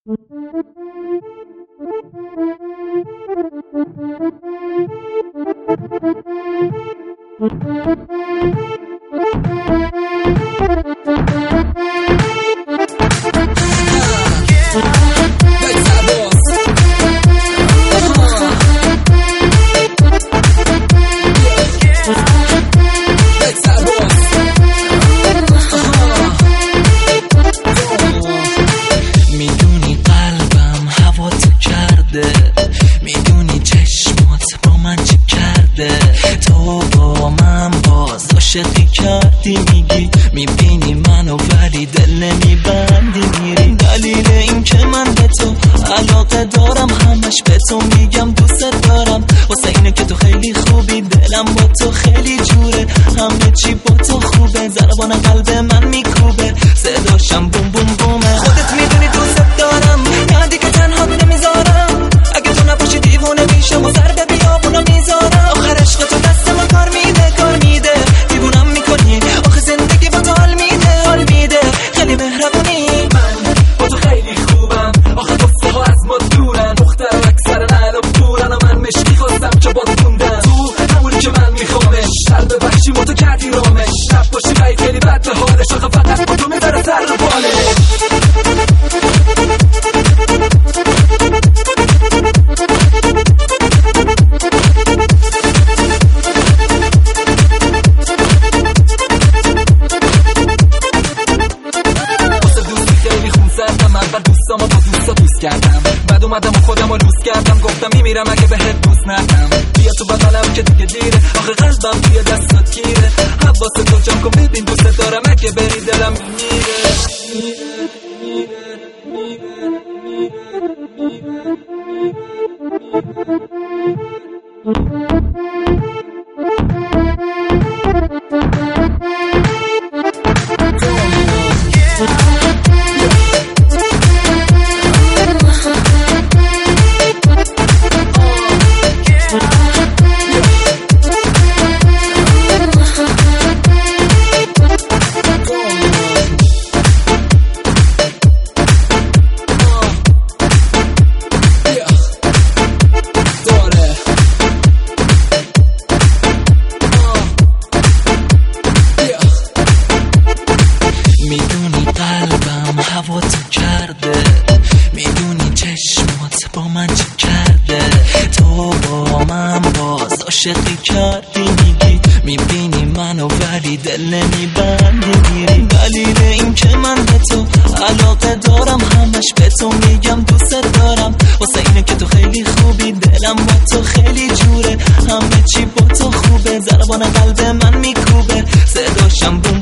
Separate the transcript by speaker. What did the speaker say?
Speaker 1: میدونی قلبم هوا تو کرده، میدونی چشمات با من چی کرده. تو با من باز عاشقی کردی، میگی میبینی منو ولی دل نمیبندی میری. دلیل این که من به تو علاقه دارم همش به تو میگم دوست دارم، واسه اینه که تو خیلی خوبی، دلم با تو خیلی جوره، همه چی با تو خوبه، ضربان قلب من میکوبه، صداشم بوم بوم بومه. خودت میدونی دوست دارم، نه دیگه تنها نمیذارم، اگه تو نباشی دیوونه میشم و سر به بیابونا میذارم. آخر عشق تو دست ما کار میده، دیوونم میکنی، آخه زندگی با تو حال میده، خیلی مهربونی.
Speaker 2: من با تو خیلی خوبم، آخه قصه ها از ما دورن، دختر اکثر نعل و پورن و من مشکی خواستم که باد موندن. تو همونی که من میخوامش، قلب وحشی ما تو کردی رامش، شب باشی خیلی خیلی بد به حالش، آخه فقط با تو میذاره سر رو بالش. دوستامو با دوستا دوست کردم، بعد اومدم و خودم رو لوس کردم، گفتم میمیرم اگه بهت دوست ندم. بیا تو بغلم که دیگه دیره، آخه قلبم توی دستات گیره، حواست تو جمع کن ببین دوست دارم، اگه بری دلم میمیره.
Speaker 1: میدونی قلبم هوا تو کرده، میدونی چشمات با من چی کرده. تو با من باز عاشقی کردی، میگی میبینی منو ولی دل نمیبندی میری. دلیل این که من به تو علاقه دارم همش به تو میگم دوست دارم، واسه اینه که تو خیلی خوبی، دلم با تو خیلی جوره، همه چی با تو خوبه، ضربان قلب من میکوبه، صداشم